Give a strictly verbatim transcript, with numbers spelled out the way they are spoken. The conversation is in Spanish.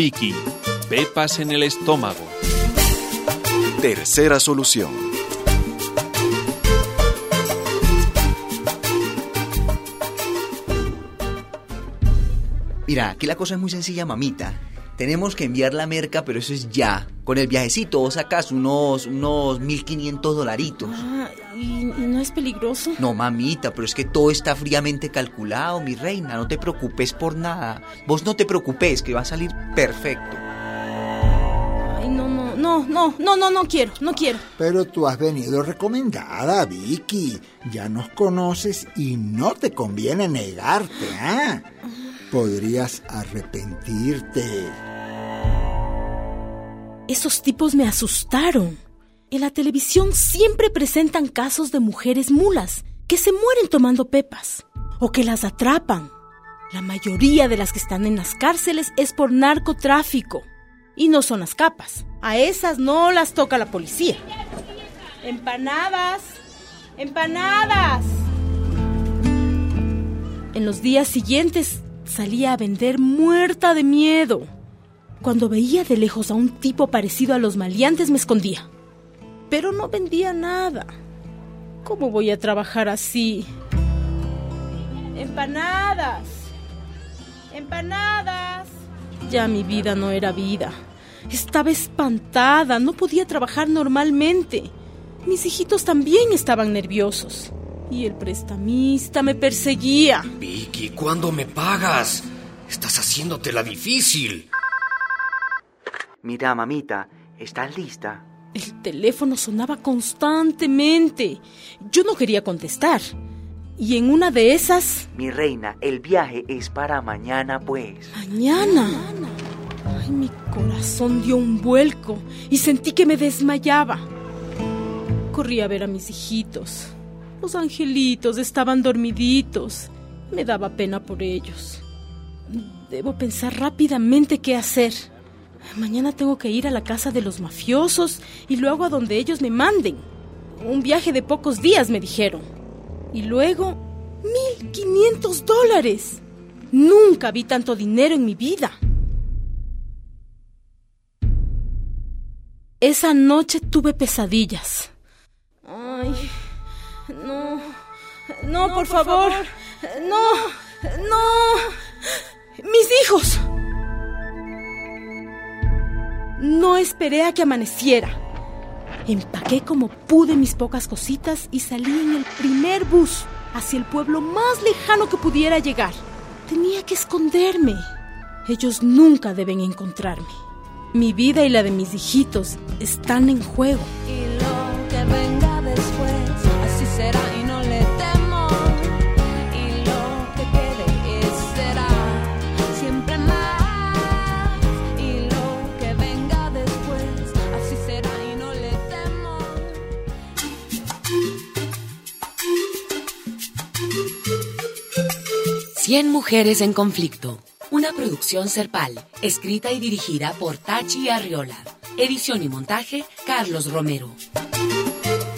Vicky, pepas en el estómago. Tercera solución. Mira, aquí la cosa es muy sencilla, mamita. Tenemos que enviar la merca, pero eso es ya. Con el viajecito vos sacas unos, unos mil quinientos dolaritos. Ah, ¿y no es peligroso? No, mamita, pero es que todo está fríamente calculado, mi reina. No te preocupes por nada. Vos no te preocupes, que va a salir perfecto. Ay, no, no, no, no, no, no, no quiero, no quiero. Pero tú has venido recomendada, Vicky. Ya nos conoces y no te conviene negarte, ¿ah? ¿eh? Podrías arrepentirte. Esos tipos me asustaron. En la televisión siempre presentan casos de mujeres mulas que se mueren tomando pepas o que las atrapan. La mayoría de las que están en las cárceles es por narcotráfico y no son las capas. A esas no las toca la policía. ¡Empanadas! ¡Empanadas! En los días siguientes salía a vender muerta de miedo. Cuando veía de lejos a un tipo parecido a los maleantes me escondía. Pero no vendía nada. ¿Cómo voy a trabajar así? ¡Empanadas! ¡Empanadas! Ya mi vida no era vida. Estaba espantada, no podía trabajar normalmente. Mis hijitos también estaban nerviosos. Y el prestamista me perseguía. Vicky, ¿cuándo me pagas? Estás haciéndotela difícil. Mira, mamita, ¿estás lista? El teléfono sonaba constantemente. Yo no quería contestar. Y en una de esas... Mi reina, el viaje es para mañana, pues. ¿Mañana? Ay, mi corazón dio un vuelco y sentí que me desmayaba. Corrí a ver a mis hijitos. Los angelitos estaban dormiditos. Me daba pena por ellos. Debo pensar rápidamente qué hacer. Mañana tengo que ir a la casa de los mafiosos y luego a donde ellos me manden. Un viaje de pocos días, me dijeron. Y luego, mil quinientos dólares. Nunca vi tanto dinero en mi vida. Esa noche tuve pesadillas. Ay... No, no, no, por favor. favor. No, no. Mis hijos. No esperé a que amaneciera. Empaqué como pude mis pocas cositas y salí en el primer bus hacia el pueblo más lejano que pudiera llegar. Tenía que esconderme. Ellos nunca deben encontrarme. Mi vida y la de mis hijitos están en juego. Y lo que venga después, así será y no le temo. Y lo que quede es será siempre más. Y lo que venga después, así será y no le temo. Cien mujeres en conflicto. Una producción Serpal, escrita y dirigida por Tachi Arriola. Edición y montaje, Carlos Romero.